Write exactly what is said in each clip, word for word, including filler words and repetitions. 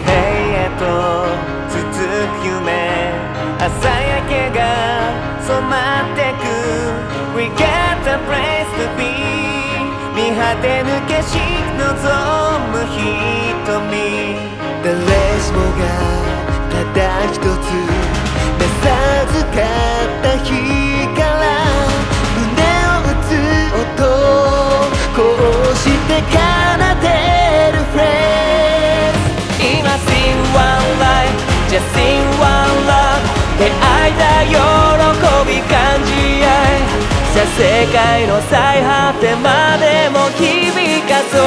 平へと続く夢、朝焼けが染まってく We got a place to be 見果てぬ景色望む瞳、誰しもがただ一つなさずかった日から胸を打つ音、こうして奏でるフレーズ、今 Sing one life Just sing one love 出会いた喜び感じ合い、さあ世界の最果てまでも響かそう、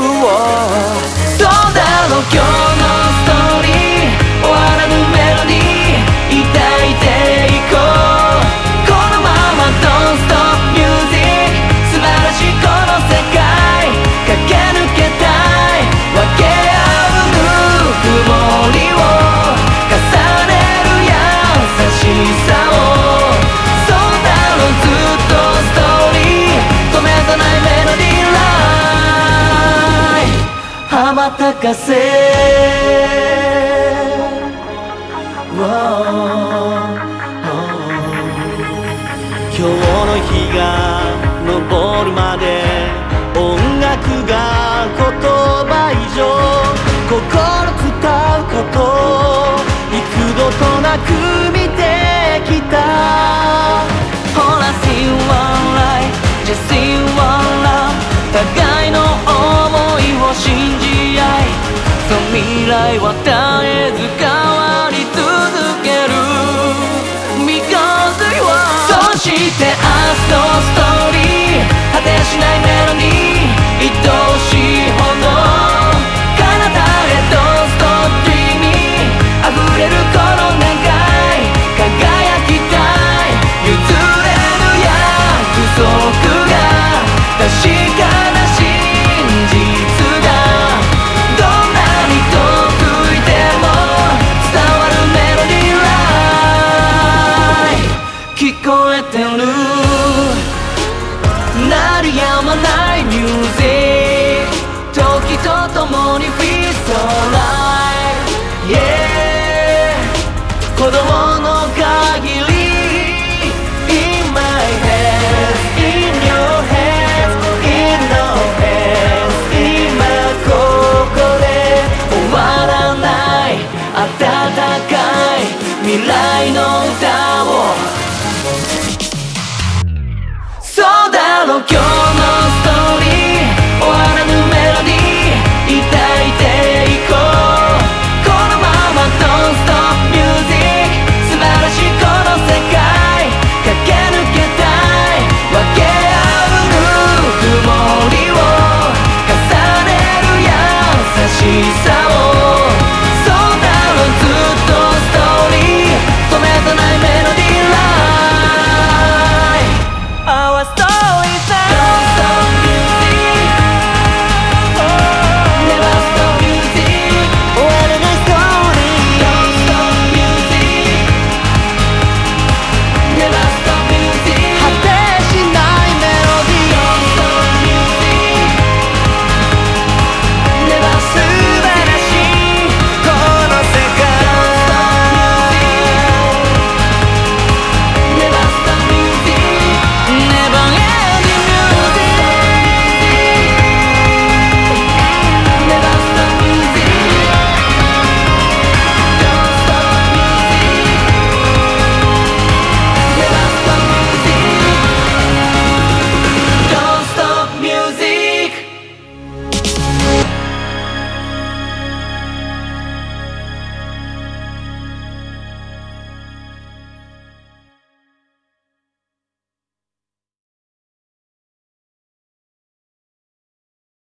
そうだろう今日のストーリー、終わらぬメロディー抱いていこう、このまま Don't stop music 素晴らしいこの世界駆け抜けたい、分け合うぬくもりを重ねる優しさを、そうだろうずっとストーリー止めたないメロディーライン羽ばたかせ今日の日が昇るまで音楽が言葉以上、心伝うこと幾度となく見てきた、ほら Sing one life Just sing one love 互いの想いを信じ合い、その未来は絶えず